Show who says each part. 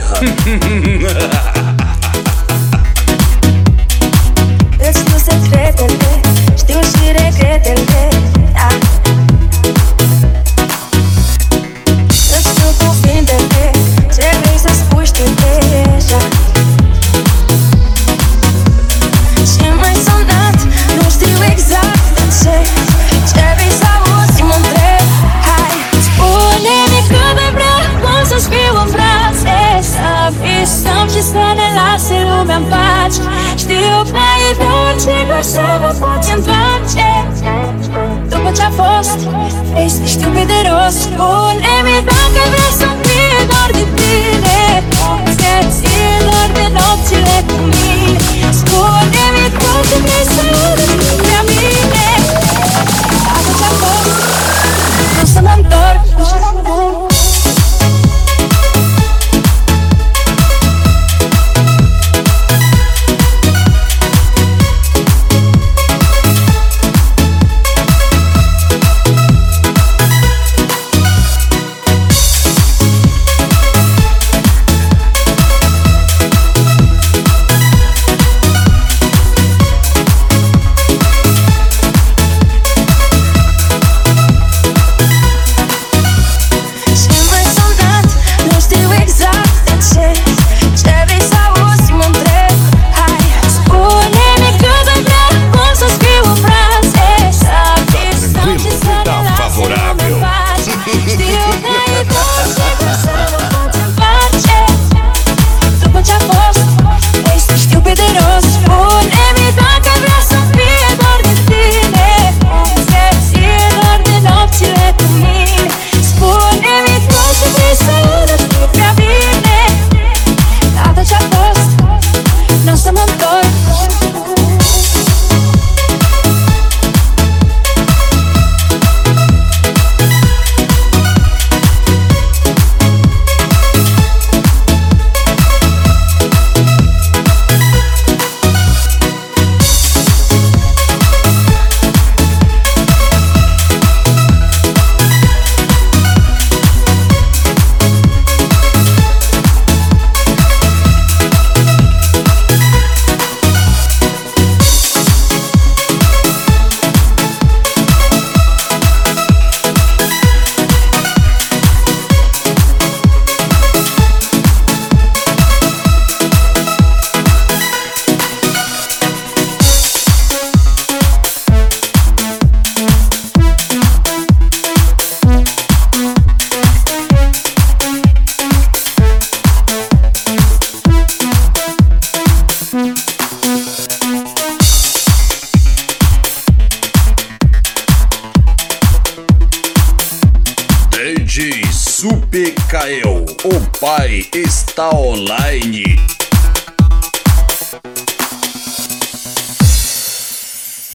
Speaker 1: Îți știu secretele, știu și regretele, da. Îți știu cuvintele, ce vrei să spui știu deja. Și m-ai sunat, nu știu exact de ce. Ce vrei să auzi, mă întreb. Hai, spune-mi cât de vrea, cum să scriu în fraze, să visăm și să ne lase lumea în pace. Știu că e dulce, doar să mă poți întoarce. După ce-a fost, vrei să știu pe de rost. Spune-mi dacă vrei să fie doar de tine, să ții doar de nopțile cu mine. Spune-mi tot ce vrei să auzi despre mine. Dacă ce-a fost, nu să mă întorc.
Speaker 2: DJ Super Kael, o pai está online.